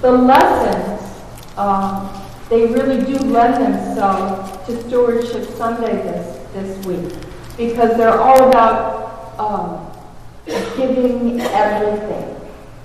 The lessons, they really do lend themselves to Stewardship Sunday this week, because they're all about giving everything,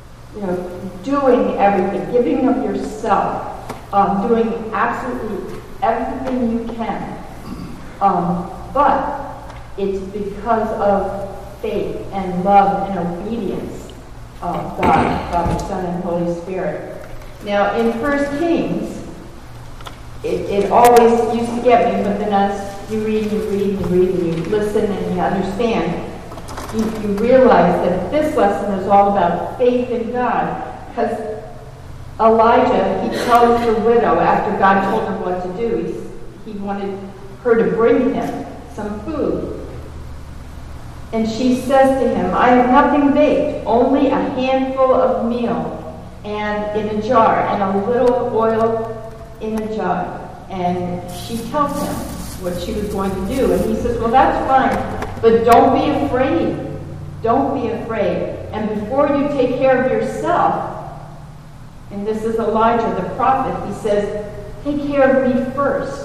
doing everything, giving of yourself, doing absolutely everything you can. But it's because of faith and love and obedience of God, Father, Son, and Holy Spirit. Now, in 1 Kings, it always used to get me, but then as you read and you read and you read and you listen and you understand, you realize that this lesson is all about faith in God. Because Elijah, he tells the widow, after God told him what to do, he wanted her to bring him some food. And she says to him, I have nothing baked, only a handful of meal and in a jar, and a little oil in a jar. And she tells him what she was going to do. And he says, well, that's fine, but don't be afraid. Don't be afraid. And before you take care of yourself, and this is Elijah the prophet, he says, take care of me first.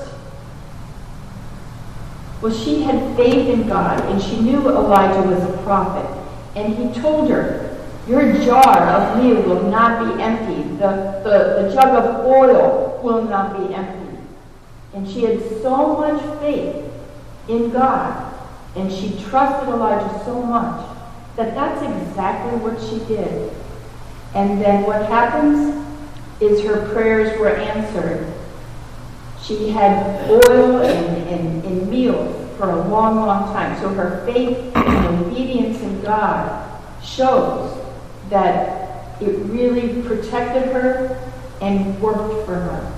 Well, she had faith in God, and she knew Elijah was a prophet. And he told her, your jar of meal will not be empty. The jug of oil will not be empty. And she had so much faith in God, and she trusted Elijah so much, that that's exactly what she did. And then what happens is her prayers were answered. She had oil and meal for a long, long time. So her faith and obedience in God shows that it really protected her and worked for her.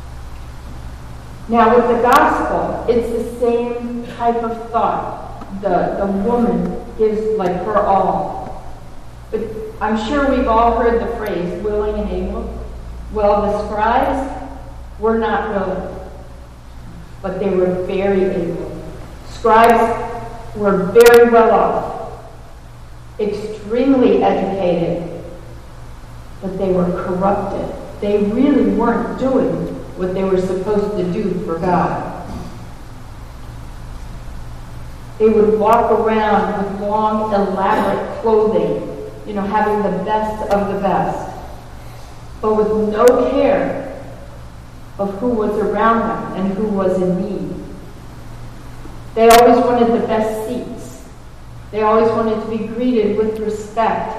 Now with the gospel, it's the same type of thought. The woman gives like her all. But I'm sure we've all heard the phrase, willing and able. Well, the scribes were not willing, but they were very able. Scribes were very well off, extremely educated, but they were corrupted. They really weren't doing what they were supposed to do for God. They would walk around with long, elaborate clothing, having the best of the best, but with no care of who was around them and who was in need. They always wanted the best seats. They always wanted to be greeted with respect.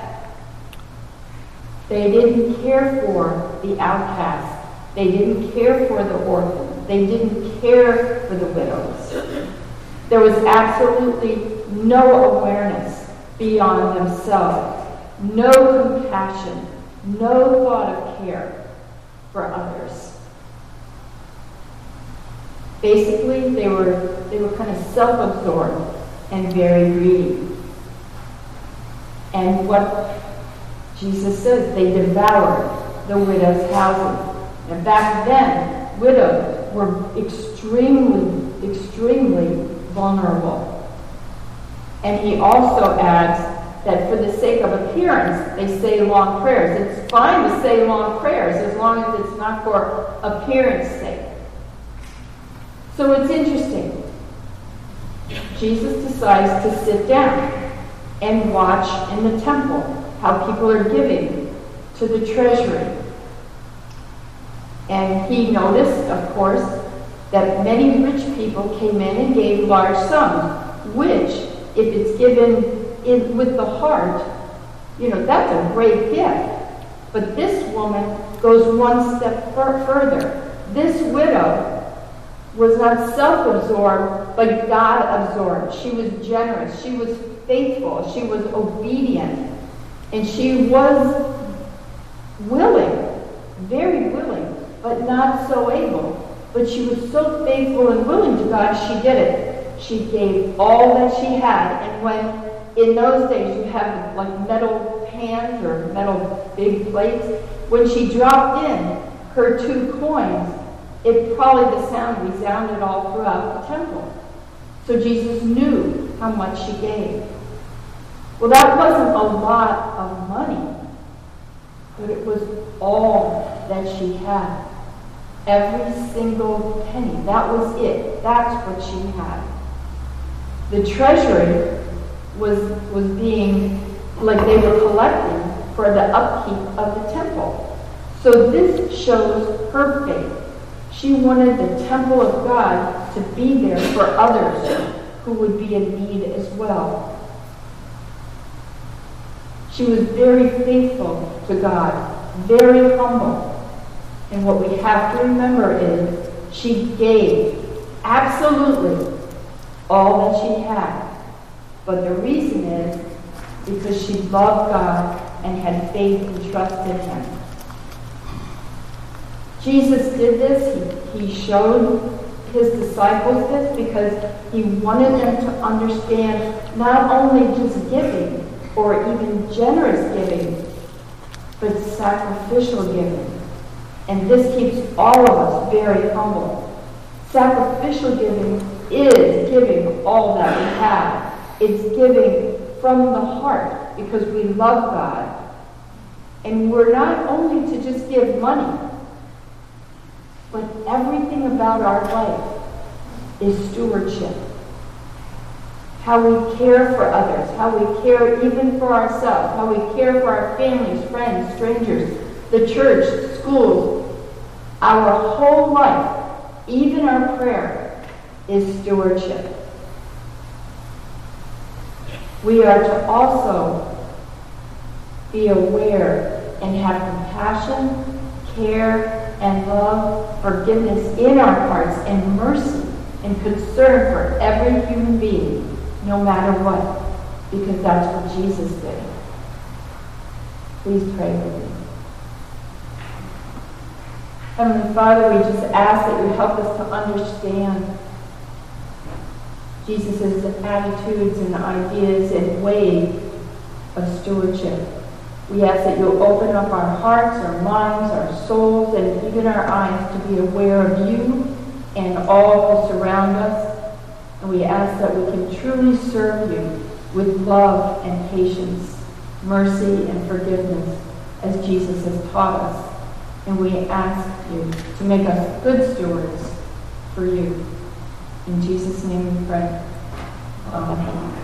They didn't care for the outcast. They didn't care for the orphan. They didn't care for the widows. There was absolutely no awareness beyond themselves, no compassion, no thought of care for others. Basically, they were kind of self-absorbed and very greedy. And what Jesus says, they devoured the widow's houses. And back then, widows were extremely, extremely vulnerable. And he also adds that for the sake of appearance, they say long prayers. It's fine to say long prayers as long as it's not for appearance sake. So it's interesting. Jesus decides to sit down and watch in the temple how people are giving to the treasury. And he noticed, of course, that many rich people came in and gave large sums, which, if it's given with the heart, that's a great gift. But this woman goes one step further. This widow was not self-absorbed, but God-absorbed. She was generous. She was faithful. She was obedient. And she was willing, very willing, but not so able. But she was so faithful and willing to God, she did it. She gave all that she had. And when, in those days, you have like metal pans or metal big plates, when she dropped in her 2 coins, the sound resounded all throughout the temple. So Jesus knew how much she gave. Well, that wasn't a lot of money, but it was all that she had. Every single penny. That was it. That's what she had. The treasury was being, like they were collecting for the upkeep of the temple. So this shows her faith. She wanted the temple of God to be there for others who would be in need as well. She was very faithful to God, very humble. And what we have to remember is she gave absolutely all that she had. But the reason is because she loved God and had faith and trust in Him. Jesus did this. He showed His disciples this because He wanted them to understand not only just giving or even generous giving, but sacrificial giving. And this keeps all of us very humble. Sacrificial giving is giving all that we have. It's giving from the heart because we love God. And we're not only to just give money, but everything about our life is stewardship. How we care for others, how we care even for ourselves, how we care for our families, friends, strangers, the church, schools. Our whole life, even our prayer, is stewardship. We are to also be aware and have compassion, care, and love, forgiveness in our hearts, and mercy and concern for every human being, no matter what, because that's what Jesus did. Please pray with me. Heavenly Father, we just ask that you help us to understand Jesus' attitudes and ideas and ways of stewardship. We ask that you'll open up our hearts, our minds, our souls, and even our eyes to be aware of you and all who surround us. And we ask that we can truly serve you with love and patience, mercy and forgiveness, as Jesus has taught us. And we ask you to make us good stewards for you. In Jesus' name we pray. Amen.